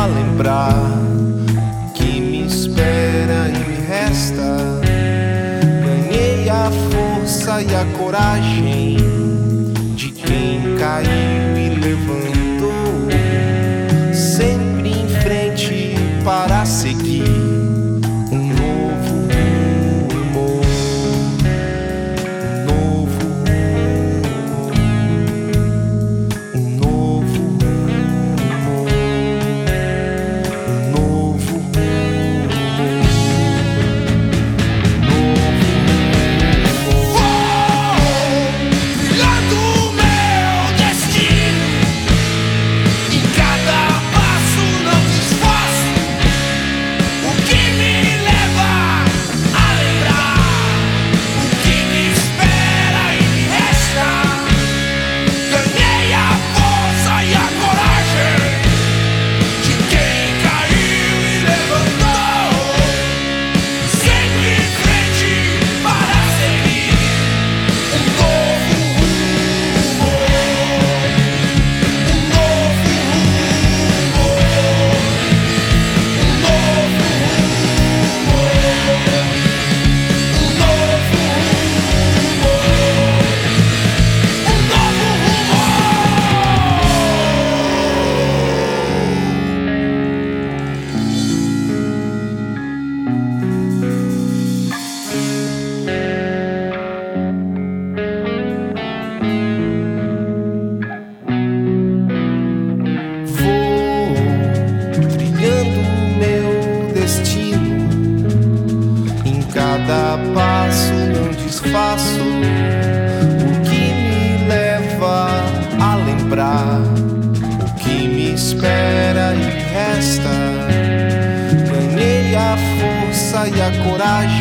a lembrar que me espera e me resta. Ganhei a força e a coragem de quem caiu e levantou, sempre em frente para seguir um novo rumo, um novo rumo, um novo rumo, um novo rumo, Trilhando o meu destino, em cada passo não desfaço o que me leva a lembrar o que me espera e me resta. Ganhei a força e a coragem de quem caiu e levantou, sempre em frente para seguir um novo rumo, um novo rumo, um novo rumo, um novo vou trilhando o meu destino. Em cada passo não desfaço o que me leva a lembrar o que me espera e resta. Ganhei a força e a coragem